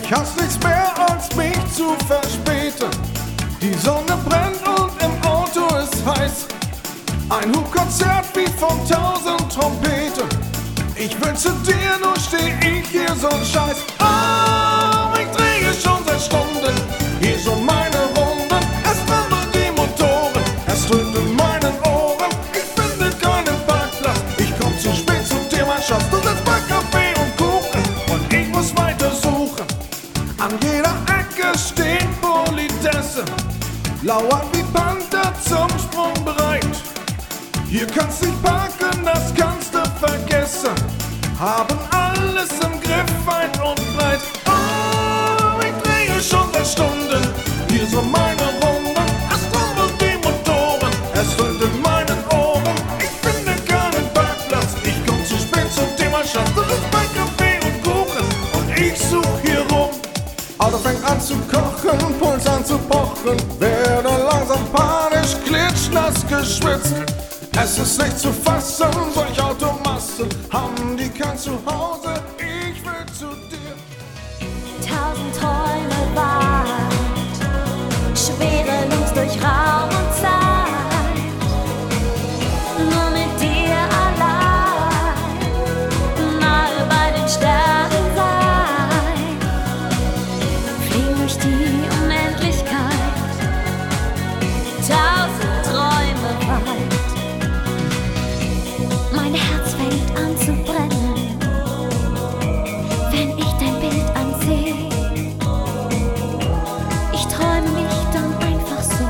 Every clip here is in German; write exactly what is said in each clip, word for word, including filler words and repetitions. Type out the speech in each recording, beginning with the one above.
Ich hasse nichts mehr, als mich zu verspäten. Die Sonne brennt und im Auto ist heiß. Ein Hubkonzert wie von tausend Trompeten. Ich will zu dir, nur steh ich hier so ein Scheiß. Oh, ich drehe schon seit Stunden hier so meine Runden. Es brummen die Motoren, es dröhnt in meinen Ohren. Ich finde keinen Parkplatz, ich komm zu spät zu dir, mein Schatz. Du sitzt bei Kaffee und Kuchen und ich muss weiter suchen. An jeder Ecke stehen Politessen, lauern wie Panther zum Sprung bereit. Hier kannst nicht parken, das kannst du vergessen. Haben alles im Griff, weit und breit. Oh, ich drehe schon seit Stunden hier so meine Runden. Es trommeln die Motoren, es dröhnt in meinen Ohren. Ich finde keinen Parkplatz, ich komm zu spät zum Thema Schatz. Du bist bei Kaffee und Kuchen und ich such hier rum. Auto fängt an zu kochen, Puls an zu pochen. Werde langsam panisch, klitschnass geschwitzt. Es ist nicht zu fassen, solch Automassen haben die kein Zuhause. Ich will zu dir. Tausend Träume weit, schwerelos durch Raum und Zeit. Nur mit dir allein, nahe bei den Sternen sein. Fliegen durch die Unendlichkeit, tausend Träume weit. Mein Herz fängt an zu brennen, wenn ich dein Bild ansehe. Ich träume mich dann einfach so.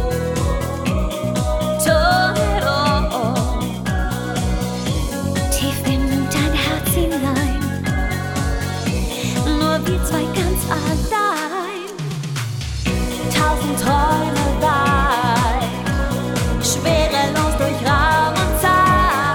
Torero, tief in dein Herz hinein, nur wir zwei ganz allein. Tausend Träume weit, schwerelos durch Raum und Zeit.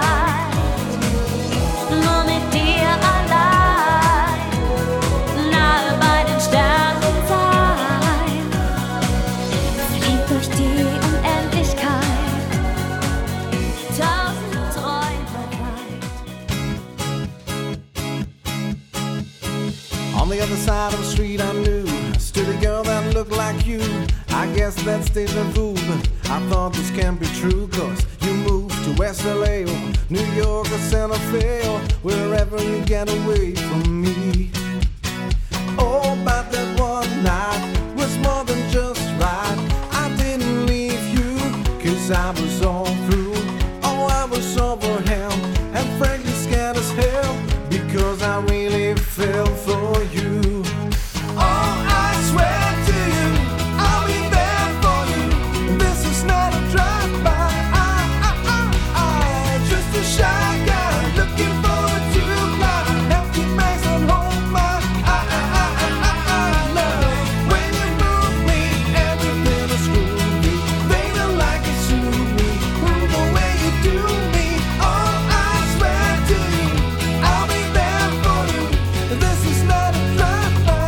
On the other side of the street I knew stood a girl that looked like you. I guess that's deja vu, but I thought this can't be true. Cause you moved to West L A or New York or Santa Fe or wherever you get away from me. Oh, but that one night was more than just right. I didn't leave you cause I was all through. Oh, I was overwhelmed and frankly scared as hell because I really fell for you. Oh, I swear to you, I'll be there for you. This is not a drive-by, I, I, I, I, just a shy guy looking for a true love. Empty bags and hold my I, I, I, I, I, love. When you move me, everything is groovy. They don't like it, sue me. The way you do me. Oh, I swear to you, I'll be there for you. This is not a drive-by.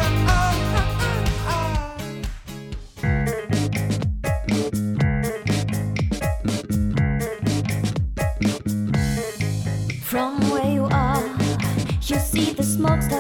From where you are, you see the smokestack